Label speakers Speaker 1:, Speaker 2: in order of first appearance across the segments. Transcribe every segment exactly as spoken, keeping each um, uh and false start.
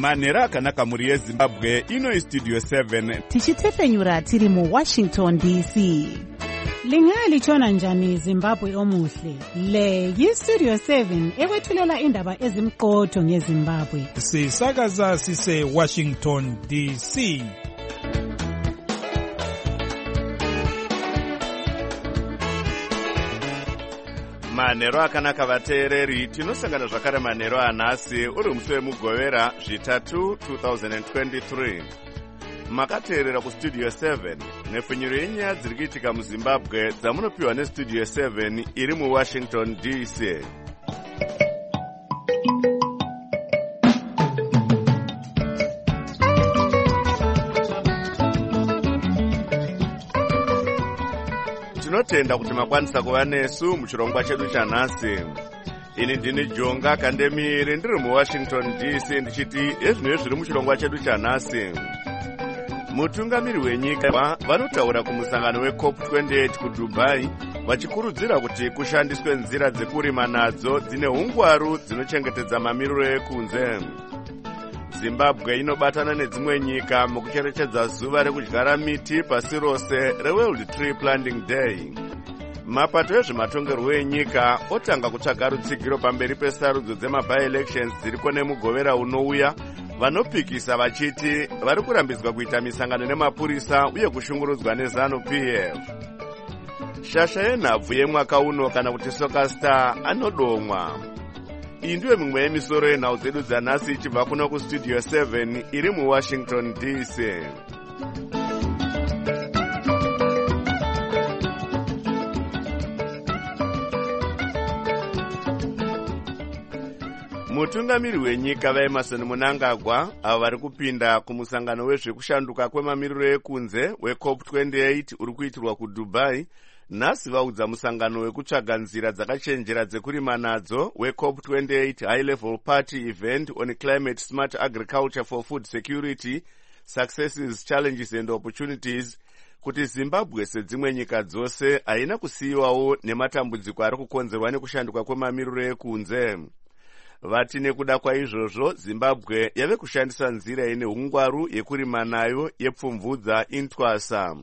Speaker 1: manhero akanaka mhuri yezimbabwe. Ino istudio seven
Speaker 2: tichitefenyura tiri muwashington D C.
Speaker 3: Lingalitshona njani Zimbabwe omuhle? Le yistudio seven ekwethulela indaba ezimqotho ngeZimbabwe.
Speaker 4: Sisakaza sise Washington D C.
Speaker 1: manhero akanaka vateereri. Tinosangana zvakare manhero anhasi uri musi wemugovera zvitatu two thousand twenty-three. Makateerera kustudio seven nepfunyiro yenyaya dziri kuitika muzimbabwe dzamunopiwa nestudio seven iri muwashington D C. Tinotenda kuti makwanisa kuva nesu muchirongwa chedu chanhasi. Ini ndini Jonga Kandemiri ndiri muwashington D C ndichiti ezvinhu zviri muchirongwa chedu chanhasi. Mutungamiri wenyika vanotaura kumusangano weCOP twenty-eight kuDubai vachikurudzira kuti kushandiswe nzira dzekurima nadzo dzine hungwaru dzinochengetedza mamiriro ekunze. Zimbabwe inobatana nedzimwe nyika mukucherechedza zuva rekudyara miti pasi rose reWorld Tree Planting Day. Mapato ezvematongerwo enyika otanga kutsvaga rutsigiro pamberi pesarudzo dzema-by-elections dziriko nemugovera unouya, vanopikisa vachiti vari kurambidzwa kuita misangano nemapurisa uye kushungurudzwa neZANU-P F. Shasha yenhabvu yemwaka uno kana kuti Soccer Star anodomwa. Iyi ndiyo mimwe yemisoro yenhau dzedu dzanhasi ichibva kuno kustudio seven iri muwashington D C. Mutungamiri wenyika vaEmerson Mnangagwa avo vari kupinda kumusangano wezvekushanduka kwemamiriro ekunze weCOP twenty-eight uri kuitirwa kuDubai, nhasi vaudza musangano wekutsvaga nzira dzakachenjera dzekurima nadzo weCOP twenty-eight High Level Party Event on Climate Smart Agriculture for Food Security, Successes, Challenges and Opportunities kuti Zimbabwe sedzimwe nyika dzose haina kusiyiwawo nematambudziko ari kukonzerwa nekushanduka kwemamiriro ekunze. Vati nekuda kwaizvozvo Zimbabwe yave kushandisa nzira ine hungwaru yekurima nayo yepfumvudza intwasa.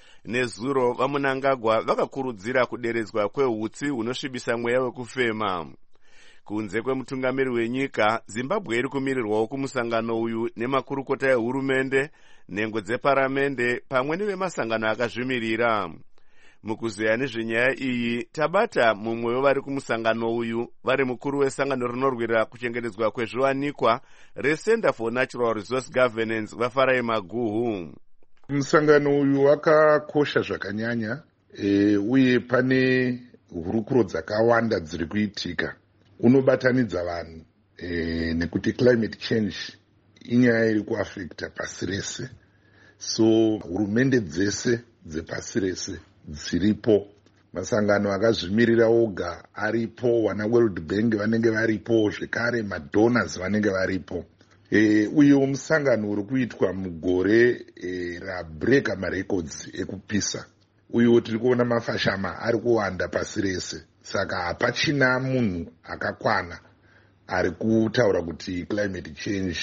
Speaker 1: Nezuro vaMnangagwa vakakurudzira kuderedzwa kwehutsi hunosvibisa mweya wekufema. Kunze kwemutungamiri wenyika, Zimbabwe iri kumirirwawo kumusangano uyu nemakurukota ehurumende, nhengo dzeparamende pamwe nevemasangano akazvimirira. Mukuzeya nezvenyaya iyi, tabata mumwe wevari kumusangano uyu vari mukuru wesangano rinorwira kuchengetedzwa kwezviwanikwa reCenter for Natural Resource Governance vaFarai Maguhu.
Speaker 5: Musangano uyu wakakosha zvakanyanya e, uye pane hurukuro dzakawanda dziri kuitika. Unobatanidza vanhu e, nekuti climate change inyaya iri kuafekta pasi rese. So hurumende dzese dzepasi rese dziripo, masangano akazvimirira oga aripo, wana World Bank vanenge varipo, zvekare madonors vanenge varipo. E, uyewo musangano uri kuitwa mugore e, rabreka marecords ekupisa. Uyewo tiri kuona mafashama ari kuwanda pasi rese, saka hapachina munhu akakwana ari kutaura kuti climate change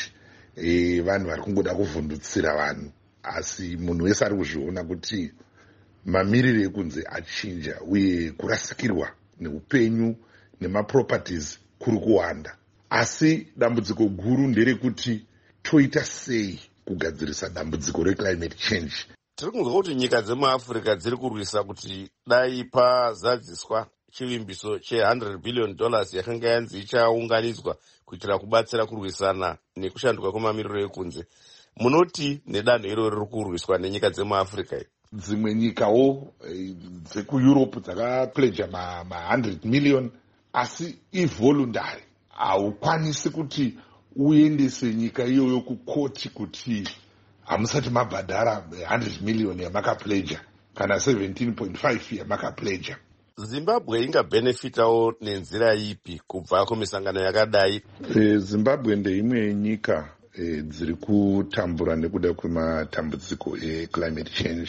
Speaker 5: e, vanhu vari kungoda kuvhundutsira vanhu, asi munhu wese ari kuzviona kuti mamiriro ekunze achinja uye kurasikirwa neupenyu nemaproperties kuri kuwanda. Asi dambudziko guru nderekuti toita sei kugadzirisa dambudziko reclimate change.
Speaker 6: Tiri kunzwa kuti nyika dzemuAfrica dziri kurwisa kuti dai pazadziswa chivimbiso che one hundred billion dollars yakanga yanzi ichaunganidzwa kuitira kubatsira kurwisana nekushanduka kwemamiriro ekunze. Munoti nedanho iro riri kurwiswa nenyika dzemuAfrica.
Speaker 5: Dzimwe nyikawo dzekuEurope dzakapledja ma, ma one hundred million, asi ivoluntary. Haukwanisi kuti uendese nyika iyoyo kukoti kuti hamusati mabhadhara one hundred million yamakapledja kana seventeen point five yamakapledja.
Speaker 6: Zimbabwe ingabenefitawo nenzira ipi kubva kumisangano yakadai?
Speaker 5: E, Zimbabwe ndeimwe yenyika e, dziri kutambura nekuda kwematambudziko eclimate change.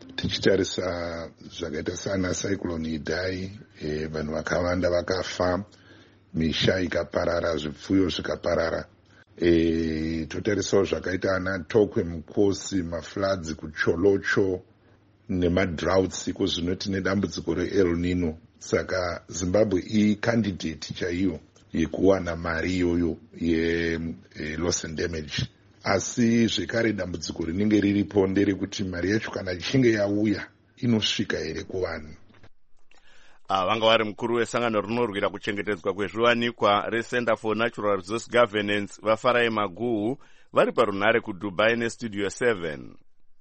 Speaker 5: Tichitarisa zvakaita sana cyclone Idai, e, vanhu vakawanda vakafa, misha ikaparara, zvipfuyo zvikaparara. e, totarisawo zvakaita ana Tokwe Mukosi, mafloods kuCholocho nemadroughts iko zvino tine dambudziko reEl Nino. Saka Zimbabwe icandidate chaiyo yekuwana mari iyoyo ye-loss and damage. Asi zvekare dambudziko rinenge riripo nderekuti mari yacho kana ichinge yauya inosvika here kuvanhu.
Speaker 1: Vanga vari mukuru wesangano rinorwira kuchengetedzwa kwezviwanikwa reCenter for Natural Resource Governance vaFarai Maguhu vari parunhare kuDubai neStudio seven.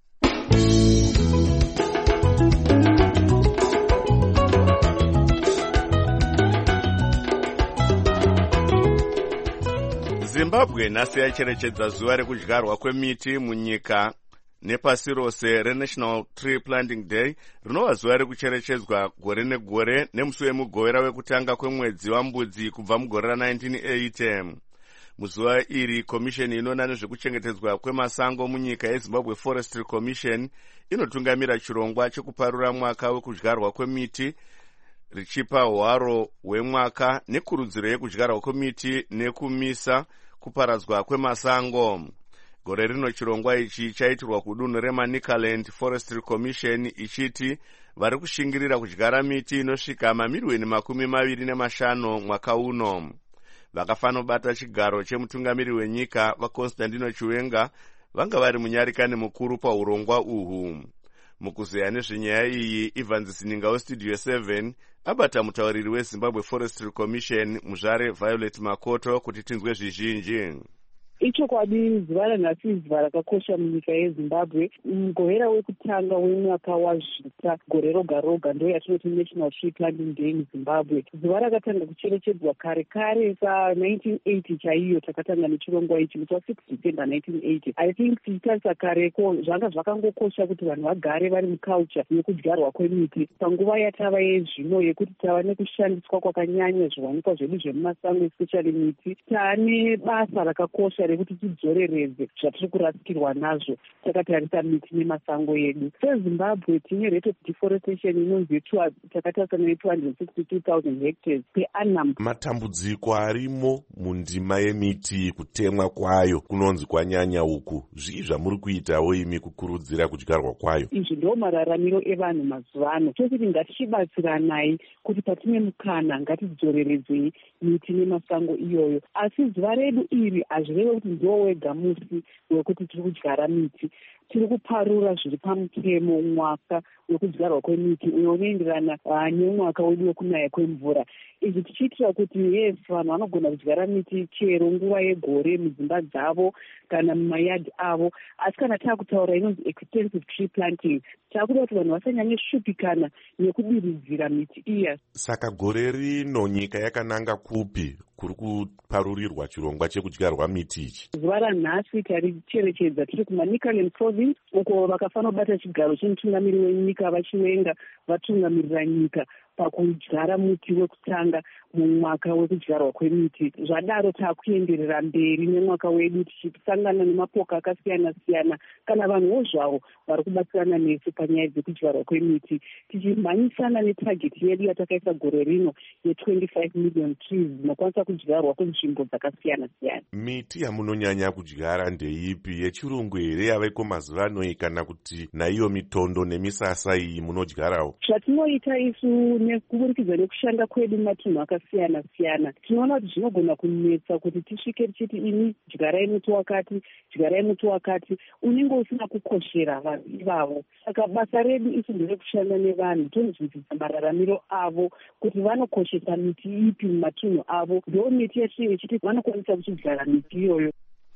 Speaker 1: Zimbabwe nhasi yacherechedza zuva rekudyarwa kwemiti munyika nepasi rose reNational Tree Planting Day, rinova zuva rekucherechedzwa gore negore nemusi wemugovera wekutanga kwemwedzi waMbudzi kubva mugore ra-nineteen eighty. Muzuva iri komisheni inoona nezvekuchengetedzwa kwemasango munyika yeZimbabwe Forestry Commission inotungamira chirongwa chekuparura mwaka wekudyarwa kwemiti richipa hwaro hwemwaka nekurudziro yekudyarwa kwemiti nekumisa kuparadzwa kwemasango. Gore rino chirongwa ichi chaitirwa kudunhu reManicaland Forestry Commission ichiti vari kushingirira kudyara miti inosvika mamiliyoni makumi maviri nemashanu mwaka uno. Vakafanobata chigaro chemutungamiri wenyika vaConstantino Chiwenga vanga vari munyarikani mukuru paurongwa uhu. Mukuzeya nezvenyaya iyi, Evans Sininga weStudio seven abata mutauriri weZimbabwe Forestry Commission Muzvare Violet Makoto kuti tinzwe zvizhinji.
Speaker 7: Ichokwadi zuva ranhasi zuva rakakosha munyika yeZimbabwe. Mugovera wekutanga wemwaka wazvita gore roga roga ndo yatinoti National Tree Planting Day muZimbabwe. Zuva rakatanga kucherechedzwa kare kare sa-nineteen eighty chaiyo takatanga nechirongwa ichi musi wa-six December nineteen eighty. I think tichitarisa kareko zvanga zvakangokosha kuti vanhu vagare vari muculture yekudyarwa kwemiti. Panguva yatava yezvino yekuti tava nekushandiswa kwakanyanya zviwanikwa zvedu zvemumasango especially miti, taane basa rakakosha rekuti tidzoreredze zvatiri kurasikirwa nazvo takatarisa miti nemasango edu. SeZimbabwe tine rate of deforestation inonzi takatarisana ne-two hundred sixty-two thousand hectares per annum.
Speaker 8: Matambudziko arimo mundima yemiti kutemwa kwayo kunonzi kwanyanya uku. Zvii zvamuri kuitawo imi kukurudzira kudyarwa kwayo?
Speaker 7: Izvi ndo mararamiro evanhu mazuva ano. Tokuti ngatichibatsiranai kuti patine mukana ngatidzoreredzei miti nemasango iyoyo. Asi zuva redu iri hazvireve kuti ndo wega musi wekuti tiri kudyara miti. Tiri kuparura zviri pamutemo mwaka wekudyarwa kwemiti uyo unoenderana nemwaka wedu wekunaya kwemvura. Izvi tichiitira kuti yes, vanhu vanogona kudyara miti chero nguva yegore mudzimba dzavo kana mumayadhi avo. Asi kana taakutaura inonzi extensive tree planting, taakuda kuti vanhu vasanyanye shupikana nekudiridzira miti iya.
Speaker 8: Saka gore rino nyika yakananga kupi kuri kuparurirwa chirongwa chekudyarwa miti ichi?
Speaker 7: Zuva ranhasi taricherechedza tiri kuManicaland Province, uko vakafanobata chigaro chemutungamiri wenyika vaChiwenga vatungamirira nyika pakudyara muti wekutanga mumwaka wekudyarwa kwemiti. Zvadaro taakuenderera mberi nemwaka wedu tichisangana nemapoka akasiyana siyana kana vanhuwo zvavo vari kubatsirana nesu panyaya dzekudyarwa kwemiti, tichimhanyisana netageti yedu yatakaisa gore rino ye-twenty-five million trees dzinokwanisa kudyarwa kunzvimbo dzakasiyana siyana.
Speaker 8: Miti yamunonyanya kudyara ndeipi, yechirungu here yaveko mazuva ano kana kuti naiyo mitondo nemisasa iyi munodyarawo?
Speaker 7: Zvatinoita isu nekuburikidza nekushanda kwedu matunhu akasiyana siyana, tinoona kuti zvinogona kunetsa kuti tisvike tichiti ini dyarai muti wakati, dyarai muti wakati, unenge usina kukoshera vanhu ivavo. Saka basa redu isu nderekushanda nevanhu, tonzwisisa mararamiro avo kuti vanokoshesa miti ipi mumatunhu avo, ndo miti yatinenge chiti vanokwanisa kuchidyara miti iyoyo.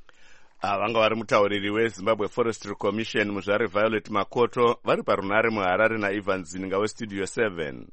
Speaker 1: Vanga vari mutauriri weZimbabwe Forestry Commission Muzvare Violet Makoto vari parunhare muHarare naEvans Sininga weStudio seven.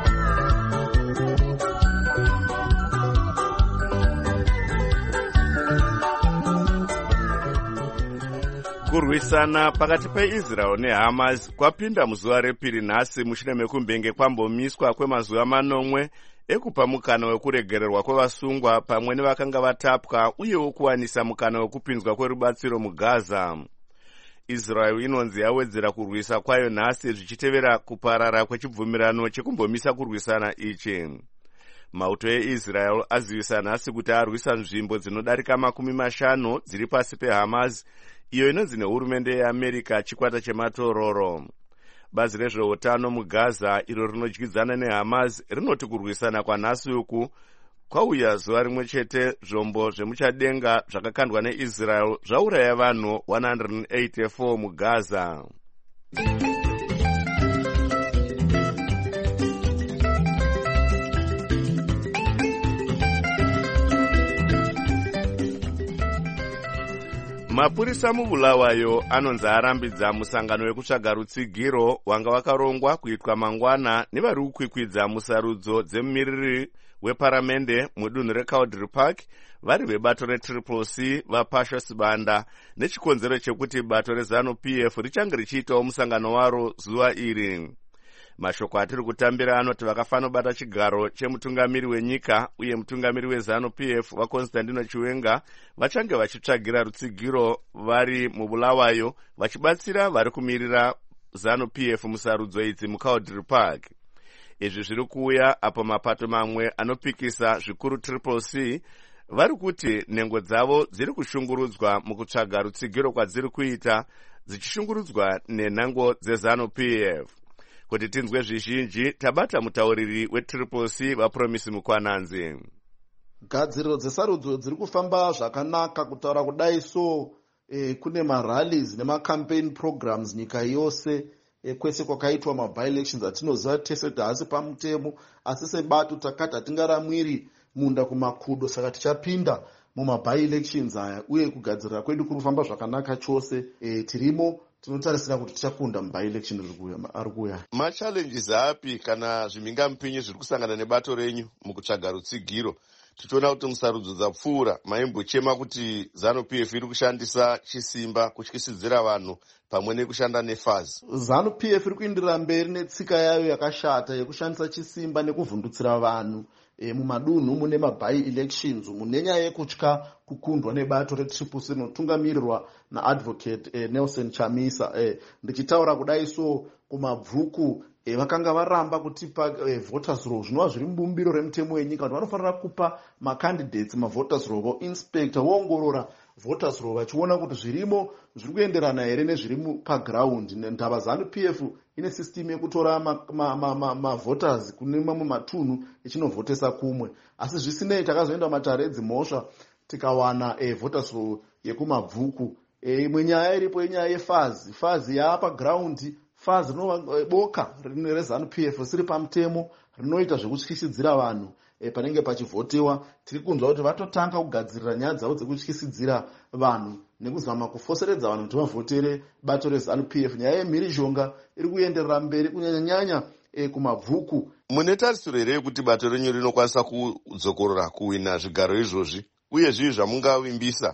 Speaker 1: Kurwisana pakati peIsrael neHamas kwapinda muzuva repiri nhasi mushure mekunge kwambomiswa kwemazuva manomwe ekupa mukana wekuregererwa kwevasungwa pamwe nevakanga vatapwa uyewo kuwanisa mukana wekupinzwa kwerubatsiro muGaza. Israel inonzi yawedzera kurwisa kwayo nhasi zvichitevera kuparara kwechibvumirano chekumbomisa kurwisana ichi. mauto eIsrael azivisa nhasi kuti arwisa nzvimbo dzinodarika makumi mashanu dziri pasi peHamas, iyo inonzi nehurumende yeAmerica chikwata chematororo. Bazi rezveutano muGaza, iro rinodyidzana neHamas, rinoti kurwisana kwanhasi uku kwauya zuva rimwe chete zvombo zvemuchadenga zvakakandwa neIsrael zvauraya vanhu one hundred eighty-four muGaza. Mapurisa mubulawayo anonzi arambidza musangano wekutsvaga rutsigiro wanga wakarongwa kuitwa mangwana nevari kukwikwidza musarudzo dzemumiriri weparamende mudunhu reCaudry Park vari vebato reTriple C vaPashos Banda, nechikonzero chekuti bato reZanu-P F richange richiitawo musangano waro zuva iri. Mashoko atiri kutambira anoti vakafanobata chigaro chemutungamiri wenyika uye mutungamiri weZanu-P F vaConstantino Chiwenga vachange vachitsvagira rutsigiro vari mubulawayo, vachibatsira vari kumirira Zanu-P F musarudzo idzi muCaudry Park. Izvi zviri kuuya apo mapato mamwe anopikisa zvikuru Triple C vari kuti nhengo dzavo dziri kushungurudzwa mukutsvaga rutsigiro kwadziri kuita, dzichishungurudzwa nenhango dzeZanu-P F. Kuti tinzwe zvizhinji, tabata mutauriri weTriple C vaPromisi Mukwananzi.
Speaker 9: Gadziriro dzesarudzo dziri kufamba zvakanaka. Kutaura kudai so eh, kune marallies nemacampaign programs nyika yose eh, kwese kwakaitwa maby-elections atinoziva tese haasi pamutemo, asi sebato takati hatingaramwiri munda kumakudo, saka tichapinda mumaby-elections aya uye kugadzirira kwedu kuri kufamba zvakanaka chose. eh, tirimo tinotarisira kuti tichakunda muby-election ari kuuya.
Speaker 6: Machallenges api kana zvimhingamupinyi zviri kusangana nebato renyu mukutsvaga rutsigiro? Tichiona kuti musarudzo dzapfuura maimbochema kuti Zanu-P F iri kushandisa chisimba kutyisidzira vanhu pamwe nekushanda nefazi.
Speaker 9: Zanu-P F iri kuenderera mberi netsika yayo yakashata yekushandisa chisimba nekuvhundutsira vanhu e, mumadunhu mune maby-elections mune nyaya yekutya kukundwa nebato reTriple C rinotungamirirwa naadvocate e, Nelson Chamisa. E, ndichitaura kudai so kumabvuku e, vakanga varamba kutipa e, voters roll, zvinova zviri mubumbiro remutemo wenyika kuti vanofanira kupa macandidates mavoters roll, voinspector voongorora voters roll vachiona kuti zvirimo zviri kuenderana here nezviri paground. Ndava Zanu-P F ine system yekutora mavoters ma, ma, ma, ma kune mamwe matunhu ichinovhotesa kumwe, asi zvisinei takazoenda matare edzimhosva tikawana e, voters roll yekumabvuku. Imwe e, nyaya iripo inyaya yefazi. Fazi yaapa ground, fazi rinova boka rine reZanu-P F siri pamutemo rinoita zvekutyisidzira vanhu e, panenge pachivhotewa. Tiri kunzwa kuti vatotanga kugadzirira nyaya dzavo dzekutyisidzira vanhu nekuzama kufoseredza vanhu kuti vavhotere bato reZanu-P F. Nyaya yemhirizhonga iri kuenderera mberi kunyanyanyanya e, kumabvuku.
Speaker 6: Mune tarisiro here yekuti bato renyu rinokwanisa kudzokorora kuwina zvigaro izvozvi, uye zvivi zvamungavimbisa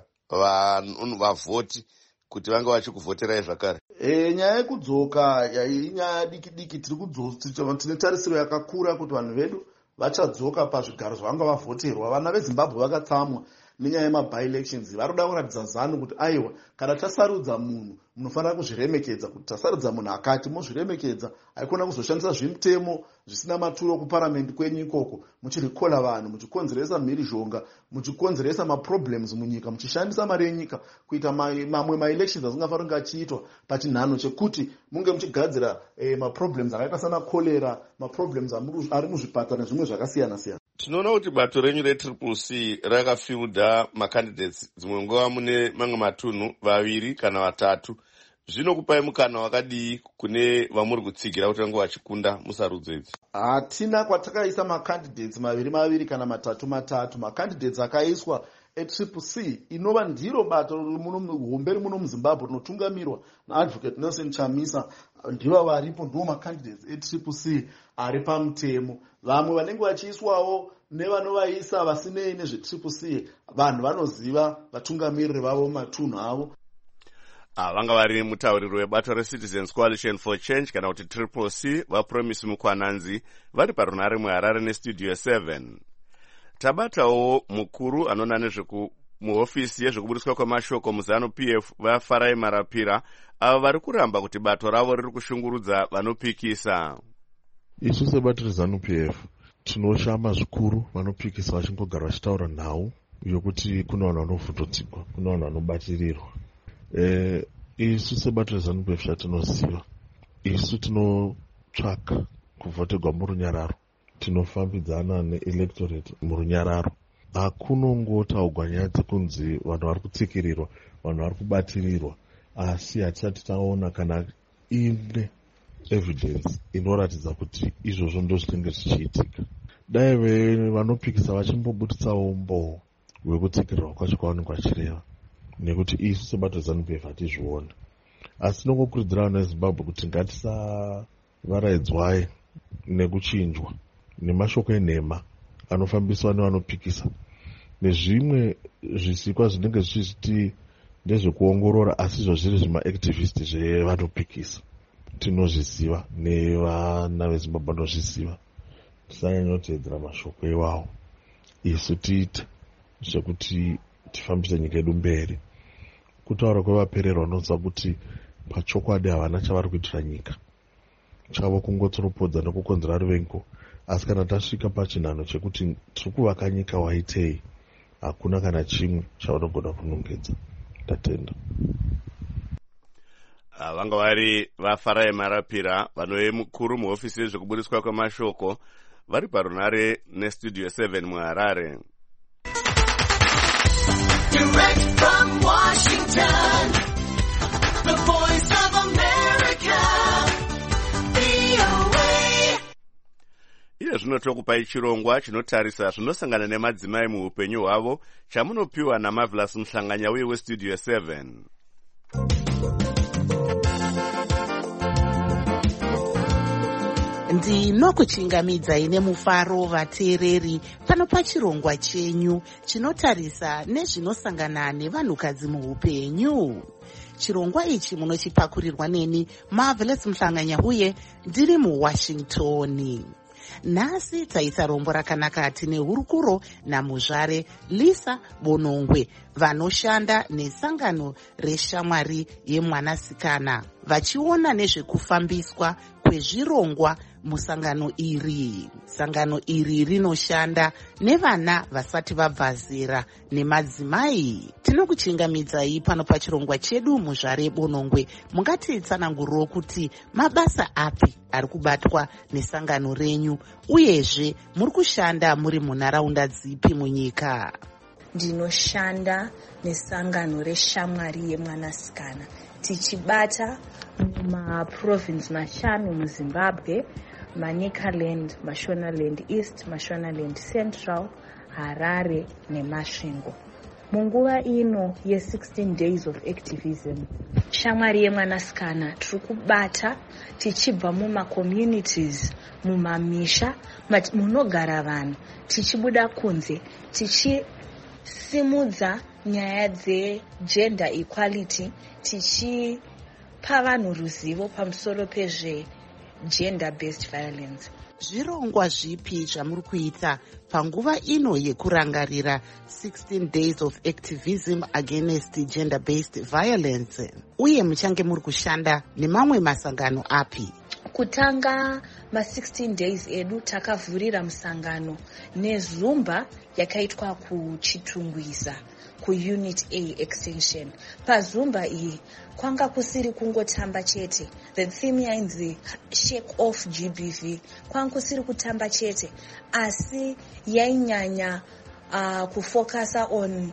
Speaker 6: vavhoti kuti vange vachikuvhoterai zvakare?
Speaker 9: E, nyaya yekudzoka inyaya diki diki. Tine tarisiro yakakura kuti vanhu vedu vachadzoka pazvigaro zvavanga vavhoterwa. Vana veZimbabwe vakatsamwa nenyaya yemaby-elections. Vari kuda kuratidza Zanu kuti aiwa, kana tasarudza munhu munofanira kuzviremekedza, kuti tasarudza munhu akati mozviremekedza, haikona kuzoshandisa zvimutemo zvisina maturo kuparamendi kwenyu ikoko muchirikola vanhu, muchikonzeresa mhirizhonga, muchikonzeresa maproblems munyika, muchishandisa mari yenyika kuita mamwe ma-elections asingafanira kunge achiitwa pachinhano chekuti munge muchigadzira eh, maproblems akaita sana kolera, maproblems ari muzvipatara nezvimwe zvakasiyana siyana.
Speaker 6: Tinoona kuti bato renyu reTriple C rakafilda macandidates dzimwe nguva mune mamwe matunhu vaviri kana vatatu. Zvinokupai mukana wakadii kune vamuri kutsigira kuti vange vachikunda musarudzo idzi?
Speaker 9: Hatina kwatakaisa macandidates maviri maviri kana matatu matatu. Macandidates akaiswa eTriple C inova ndiro bato hombe muno muZimbabwe rinotungamirwa naadvocate Nelson Chamisa, ndivo varipo, ndivo macandidates eTriple C ari pamutemo. Vamwe vanenge vachiiswawo nevanovaisa vasinei nezveTriple C, vanhu vanoziva vatungamiriri vavo matunhu avo.
Speaker 1: Vanga vari mutauriri webato reCitizens Coalition for Change kana kuti Triple C vaPromisi Mukwananzi vari parunare muHarare neStudio seven. Tabatawo mukuru anona nezveku muhofisi yezvekubudiswa kwemashoko muZanu-P F vaFarai Marapira, ava vari kuramba kuti bato ravo riri kushungurudza vanopikisa.
Speaker 10: Isu sebato reZanu-P F tinoshama zvikuru vanopikisa vachingogara vachitaura nhau yokuti kuna vanhu vanovhundudzikwa, kuna vanhu vanobatirirwa. E, isu sebato reZANU-P F zvatinoziva, isu tinotsvaka kuvhotegwa murunyararo, tinofambidzana neelectorate murunyararo. Hakunongotaugwa nyaya dzekunzi vanhu vari kutsikirirwa, vanhu vari kubatirirwa, asi hatisati taona kana ine evidence inoratidza kuti izvozvo ndo zvinenge zvichiitika. Dai vanopikisa vachimbobuditsawo umboo hwekutsikirirwa kwacho kwavanenge vachireva, nekuti isu sebato reZANU-P F hatizviona. Asi tinongokurudzira vana veZimbabwe kuti ngatisavaraidzwai nekuchinjwa nemashoko enhema anofambiswa nevanopikisa nezvimwe zvisikwa zvinenge zvichiti ndezvekuongorora asi izvo zviri zvimaactivist zvevanopikisa. Tinozviziva nevana veZimbabwe vanozviziva. Tisanyanyotedzera mashoko iwawo, isu tiite zvekuti tifambise nyika yedu mberi. Kutaura kwevapererwa unoziva kuti pachokwadi havana chavari kuitira nyika, chavo kungotsoropodza nekukonzera ruvengo. Asi kana tasvika pachinhano chekuti tiri kuvaka nyika waitei, hakuna kana chimwe chavanogona kunongedza. Tatenda.
Speaker 1: Vanga vari vaFarai Marapira, vanove mukuru muhofisi yezvekubudiswa kwemashoko, vari parunare nestudio seven muHarare. Direct from Washington, the voice of America, V O A. Iye zvino tokupai chirongwa chinotarisa zvinosangana nemadzimai muupenyu hwavo, chamunopiwa naMarvelous Muhlanganya uye westudio seven.
Speaker 2: Ndinokuchingamidzai nemufaro vateereri pano pachirongwa chenyu chinotarisa nezvinosangana nevanhukadzi muupenyu. Chirongwa ichi munochipakurirwa neni Marvelous Muhlanganya uye ndiri muWashington. Nhasi taisa rombo rakanaka tine hurukuro namuzvare Lisa Bonongwe vanoshanda nesangano reshamwari yemwanasikana vachiona nezvekufambiswa kwezvirongwa musangano iri. Sangano iri rinoshanda nevana vasati vabva zera nemadzimai. Tinokuchingamidzai pano pachirongwa chedu muzvare Bonongwe. Mungatitsananguriro kuti mabasa api ari kubatwa nesangano renyu, uyezve muri kushanda muri munharaunda dzipi munyika?
Speaker 11: Ndinoshanda nesangano reshamwari yemwanasikana tichibata mumaprovince mashanu muZimbabwe: Manicaland, Mashonaland East, Mashonaland Central, Harare neMasvingo. Munguva ino ye-sixteen days of activism, shamwari yemwanasikana tiri kubata tichibva mumacommunities, mumamisha munogara vanhu, tichibuda kunze tichisimudza nyaya dzegender equality, tichipa vanhu ruzivo pamusoro pezve gender based violence.
Speaker 2: Zvirongwa zvipi zvamuri kuita panguva ino yekurangarira sixteen days of activism against gender based violence, uye muchange muri kushanda nemamwe masangano api?
Speaker 11: Kutanga ma-sixteen days edu takavhurira musangano nezumba yakaitwa kuchitungwiza kuunit A extension. Pazumba iyi kwanga kusiri kungotamba chete, the theme yainzi shake off G B V, kwanga kusiri kutamba chete, asi yainyanya uh, kufocusa on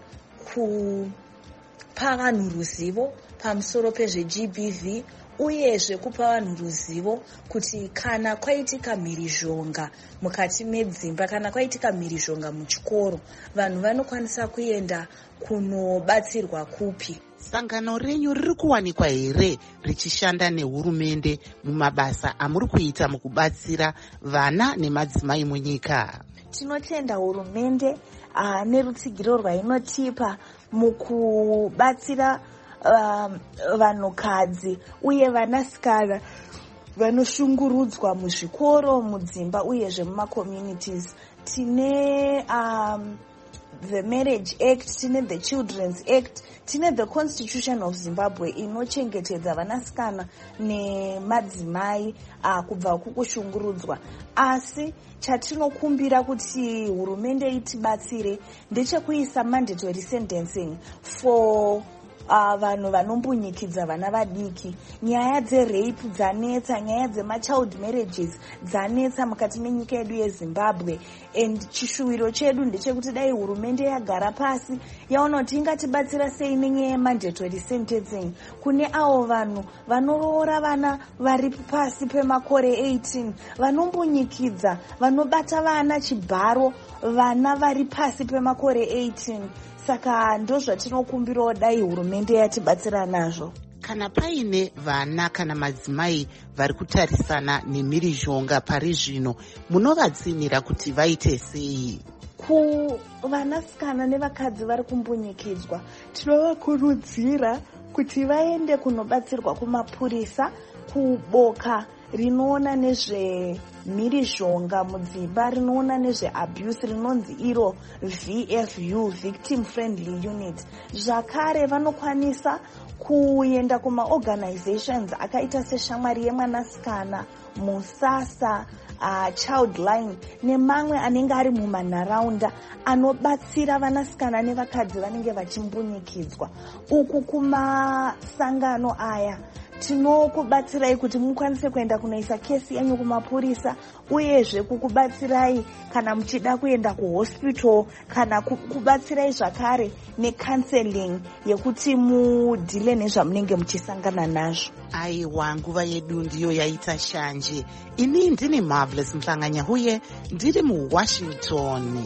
Speaker 11: kupa vanhu ruzivo pamusoro pezve G B V, uyezve kupa vanhu ruzivo kuti kana kwaitika mhirizhonga mukati medzimba, kana kwaitika mhirizhonga muchikoro, vanhu vanokwanisa kuenda kunobatsirwa kupi.
Speaker 2: Sangano renyu riri kuwanikwa here richishanda nehurumende mumabasa amuri kuita mukubatsira vana nemadzimai munyika?
Speaker 11: Tinotenda hurumende uh, nerutsigiro rwainotipa mukubatsira uh, vanhukadzi uye vanasikana vanoshungurudzwa muzvikoro, mudzimba uyezve mumacommunities. Tine um, the Marriage Act, tine the Children's Act, tine the Constitution of Zimbabwe inochengetedza vanasikana nemadzimai uh, kubva kukushungurudzwa. Asi chatinokumbira kuti hurumende itibatsire ndechekuisa mandatory sentencing for Uh, vanhu vanombunyikidza vana vadiki. Nyaya dzerape dzanetsa, nyaya dzemachild marriages dzanetsa mukati menyika yedu yeZimbabwe. And chishuwiro chedu ndechekuti dai hurumende yagara pasi yaona kuti ingatibatsira sei nenyaya yemandatory sentencing kune avo vanhu vanoroora vana vari pasi pemakore eighteen, vanombunyikidza, vanobata vana chibharo, vana vari pasi pemakore eighteen. Saka ndo zvatinokumbirawo dai hurumende yatibatsira nazvo.
Speaker 2: Kana paine vana kana madzimai vari kutarisana nemhirizhonga pari zvino, munovadzinira kuti vaite sei?
Speaker 11: Kuvanasikana nevakadzi vari kumbunyikidzwa, tinovakurudzira kuti vaende kunobatsirwa kumapurisa, kuboka rinoona nezvemhirizhonga mudzimba, rinoona nezveabuse rinonzi iro V F U, Victim Friendly Unit. Zvakare vanokwanisa kuenda kumaorganizations akaita seshamwari yemwanasikana, Musasa, uh, Childline nemamwe anenge ari mumanharaunda anobatsira vanasikana nevakadzi vanenge vachimbunyikidzwa. Uku kumasangano aya tinokubatsirai kuti mukwanise kuenda kunoisa kesi yenyu kumapurisa, uyezve kukubatsirai kana muchida kuenda kuhospital, kana kukubatsirai zvakare necounseling yekuti mudhile nezvamunenge muchisangana nazvo.
Speaker 2: Aiwa, nguva yedu ndiyo yaita shanje. Ini ndini Marvelous Mhlanganya huye ndiri muWashington.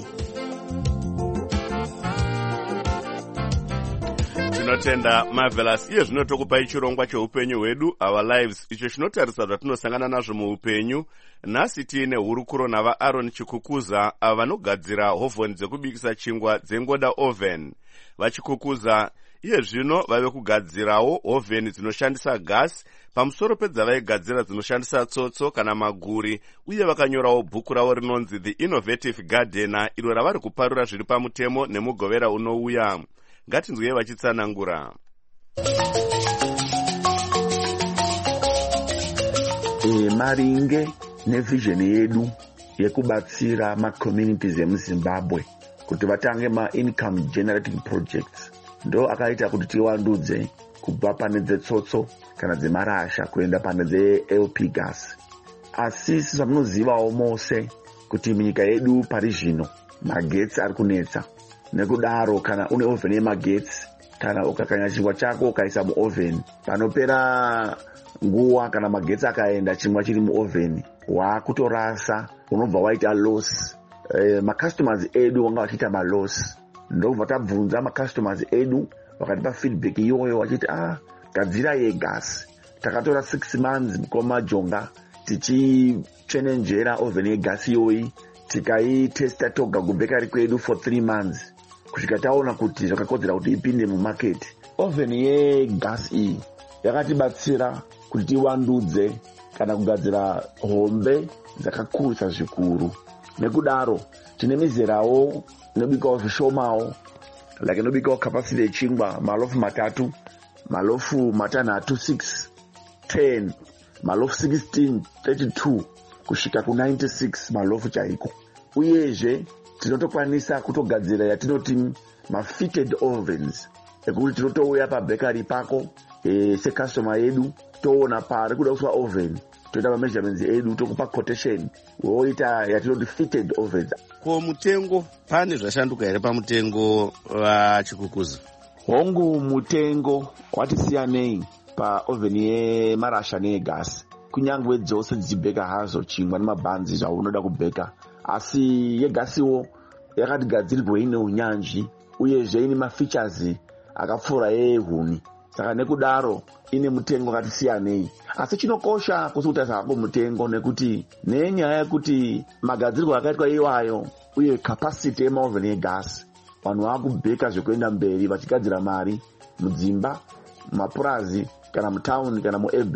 Speaker 1: Tinotenda Marvelous. Iye zvino tokupai chirongwa cheupenyu hwedu, our lives, icho chinotarisa zvatinosangana nazvo muupenyu. Nhasi tiine hurukuro navaAaron Chikukuza ava vanogadzira hovhoni dzekubikisa chingwa dzengoda oven. Vachikukuza iye zvino vave kugadzirawo hovheni dzinoshandisa gasi pamusoro pedzavaigadzira dzinoshandisa tsotso kana maguri, uye vakanyorawo bhuku ravo rinonzi The Innovative Gardener, iro ravari kuparura zviri pamutemo nemugovera unouya. Ngatinzwe vachitsanangura.
Speaker 12: E, maringe nevision yedu yekubatsira macommunities emuZimbabwe kuti vatange ma-income generating projects, ndo akaita kuti tiwandudze kubva pane dzetsotso kana dzemarasha kuenda pane dze-L P gas. Asi sezvamunozivawo mose kuti munyika yedu pari zvino magetsi ari kunetsa. Nekudaro kana une oven yemagetsi, kana ukakanya chingwa chako ukaisa muoven, panopera nguwa kana magetsi akaenda chingwa chiri muoven wakutorasa, unobva waita loss. E, macustomers edu wanga vachiita maloss. Ndobva tabvunza macustomers edu vakatipa feedback iyoyo vachiti ah, gadzira yegas. Takatora six months mukoma jonga tichichenenjera oven yegas iyoyi, tikaitesta toga kubekari kwedu for three months kusvika taona kuti zvakakodzera kuti ipinde mumarket. Oven yegas iyi yakatibatsira kuti tiwandudze kana kugadzira hombe dzakakurisa zvikuru. Nekudaro tine mizerawo inobikawo zvishomawo, like inobikawo capacity yechingwa malofu matatu, malofu matanhatu six, ten, malofu sixteen, thirty-two kusvika ku ninety-six malofu chaiko. Uyezve tinotokwanisa kutogadzira yatinoti ma-fitted ovens, ekuti tinotouya pabekari pako e, secustomer yedu toona pari kuda kuswa oven, toita ma-measurements edu tokupa quotation, woita yatinoti fitted ovens.
Speaker 6: Ko mutengo pane zvashanduka here pamutengo Vachikukuza?
Speaker 12: Hongu mutengo wati siyanei pa oven yemarasha neegasi. Kunyangwe dzose dzichibheka hazo chingwa nemabhanzi zvaunoda kubheka, asi yegasiwo yakatigadzirirwa ine unyanzvi uyezve ine mafeatures akapfuura yehuni. Saka nekudaro ine mutengo wakati siyanei, asi chinokosha kusukuta zvako mutengo nekuti nenyaya yekuti magadzirirwo akaitwa iwayo uye capacity yemaoven egasi, vanhu vakubheka zvekuenda mberi vachigadzira mari mudzimba, mumapurazi kana mutauni kana muurban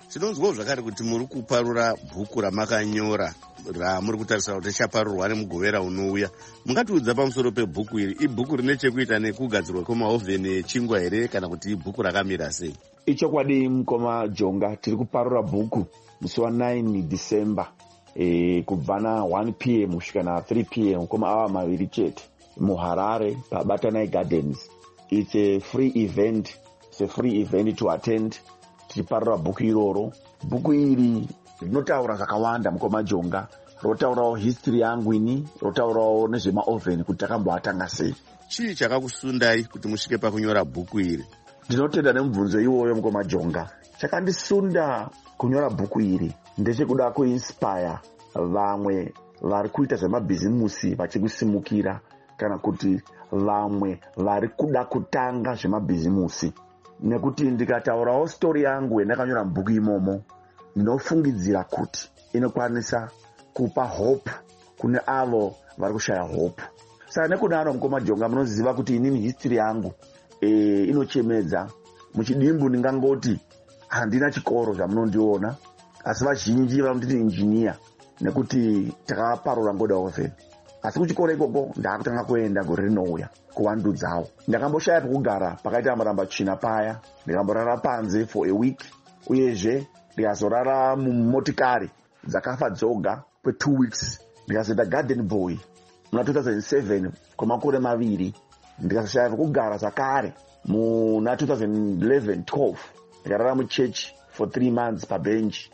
Speaker 6: tinonzwawo zvakare kuti muri kuparura bhuku ramakanyora ramuri kutarisira kuti richaparurwa nemugovera unouya. Mungatiudza pamusoro pebhuku iri? Ibhuku rine chekuita nekugadzirwa kwemahovheni echingwa here kana kuti ibhuku rakamira sei?
Speaker 12: Ichokwadi mukoma Jonga, tiri kuparura bhuku musi wa nine December e, kubva na one p m kusvika na three p m koma ava maviri chete muHarare paBatanai Gardens. It's a free event. It's a free event to attend. Tichiparura bhuku iroro. Bhuku iri rinotaura zvakawanda mukoma Jonga. Rotaurawo history yangu ini, rotaurawo nezvemaovheni kuti takamboatanga sei.
Speaker 6: Chii chakakusundai kuti musvike pakunyora bhuku iri?
Speaker 12: Ndinotenda nemubvunzo iwoyo mukoma Jonga. Chakandisunda kunyora bhuku iri ndechekuda kuinspire vamwe vari kuita zvemabhizimusi vachikusimukira kana kuti vamwe vari kuda kutanga zvemabhizimusi. Nekuti ndikataurawo story yangu yandakanyora mubhuku imomo, ndinofungidzira kuti inokwanisa kupa hope kune avo vari kushaya hope. Saka nekudaro mukoma Jonga, munoziva kuti inini history yangu e, inochemedza. Muchidimbu ndingangoti handina chikoro zvamunondiona, asi vazhinji vanonditi injiniya nekuti takaparura ngoda ovheni. Asi kuchikoro ikoko ndakutanga kuenda gore rinouya kuvandudzawo. Ndakamboshaya pekugara pakaita maramba china paya, ndikamborara panze for a week, uyezve ndikazorara mumotikari dzakafa dzoga kwe two weeks. Ndikazoita garden boy muna two thousand seven kwamakore maviri. Ndikazoshaya pekugara zvakare muna two thousand eleven twelve. Ndikarara muchechi for three months pabench.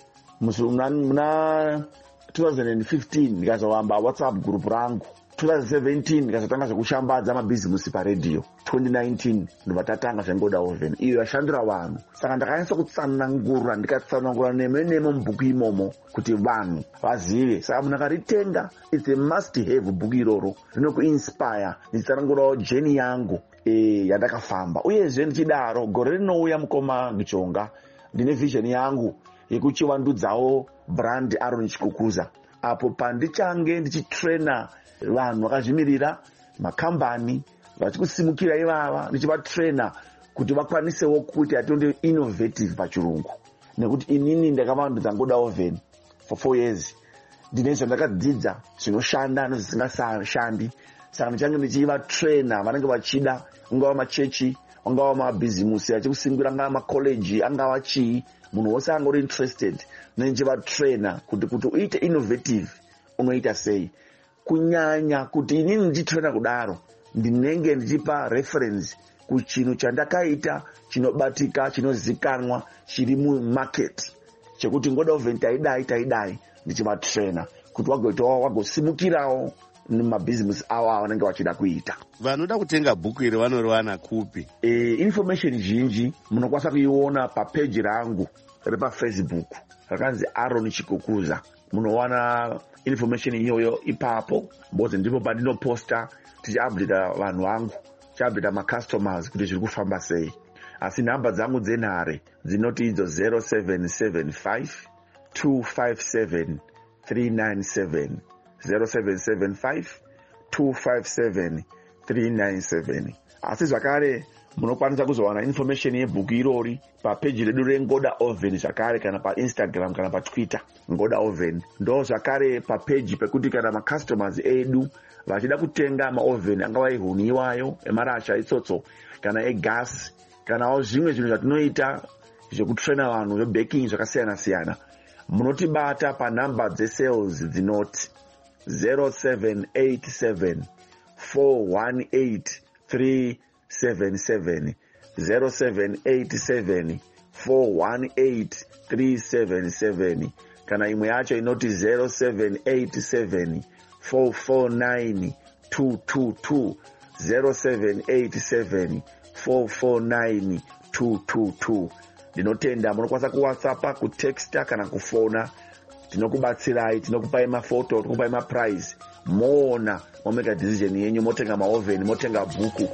Speaker 12: Muna two thousand fifteen ndikazovamba WhatsApp group rangu. two thousand seventeen ndikazotanga zvekushambadza mabhizimusi paredhiyo. twenty nineteen ndobva tatanga zvengoda ovheni iyo yashandira vanhu. Saka ndakanyatsa kutsanangura, ndikatsanangura nemo nemo mubhuku imomo kuti vanhu vazive. Saka munhu akaritenga, it's a must have bhuku iroro. Rinokuinspire ndichitsanangurawo jeni yangu e, yandakafamba. Uyezve ndichidaro gore rinouya mukoma Jonga, ndine vision yangu yekuchivandudzawo brand Aaron Chikukuza, apo pandichange ndichitraina vanhu vakazvimirira, makambani vachikusimukira ivava, ndichivatraina kuti vakwanisewo kuti atonde innovative pachirungu. Nekuti inini ndakavandudza ngoda ovheni for four years. Ndine zvandakadzidza zvinoshanda nezvisingashandi. Saka ndichange ndichivatraina vanenge vachida, ungava machechi, ungava mabhizimusi achikusimbira, angava makoleji, angava chii. Munhu wose angori interested nenchivatraina kuti kuti uite innovative unoita sei. Kunyanya kuti inini ndichitraina kudaro, ndinenge ndichipa reference kuchinhu chandakaita chinobatika, chinozikanwa, chiri mumarket, chekuti ngoda ovheni taidai taidai, ndichivatraina kuti wagoitawo wagosimukirawo nemabhizimusi avo avanenge vachida kuita.
Speaker 6: Vanoda kutenga bhuku iri vanoriwana kupi?
Speaker 12: E, information zhinji munokwanisa kuiona papeji rangu repafacebook rakanzi Aaron Chikukuza. Munowana information iyoyo ipapo, mbozi ndipo pandinoposta tichiupdata vanhu vangu, tichiupdata macustomers kuti zviri kufamba sei. Asi nhamba dzangu dzenhare dzinoti idzo zero seven seven five two five seven three nine seven, zero seven seven five two five seven three nine seven. Asi zvakare munokwanisa kuzowana information yebhuku irori papeji redu reNgoda Oven zvakare, kana paInstagram kana paTwitter Ngoda Oven. Ndo zvakare papeji pekuti kana macustomers edu vachida kutenga maoven angava ehuniwayo, emarasha, itsotso kana egas, kanawo zvimwe zvinhu zvatinoita zvekutraina vanhu zvebaking zvakasiyana siyana, munotibata panhamba dzesales dzinoti zero seven eight seven four one eight three seven seven, zero seven eight seven four one eight three seven seven, kana imwe yacho inoti zero seven eight seven four four nine two two two, zero seven eight seven four four nine two two two. Ndinotenda munokwanisa kuwhatsappa, kutexta kana kufona. Tinokubatsirai, tinokupai mafoto, tinokupai maprize. Moona momeka decision yenyu, motenga maoven, motenga bhuku.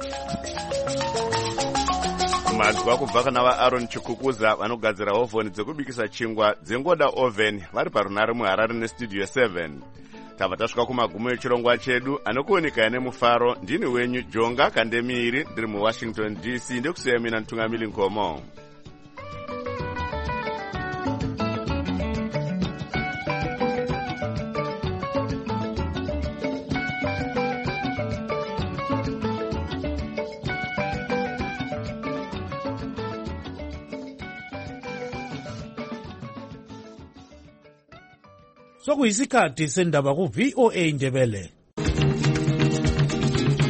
Speaker 1: Mazwa kubva kana vaAaron Chikukuza vanogadzira ovhoni dzekubikisa chingwa dzengoda oven vari parunare muHarare nestudio seven. Tava tasvika kumagumo echirongwa chedu. Anokuoneka nemufaro ndini wenyu Jonga Kandemiri, ndiri muWashington D C. Ndikusiya mina Ntungamili Nkomo.
Speaker 4: sokuyisikhathi sendaba ku-V O A Ndebele.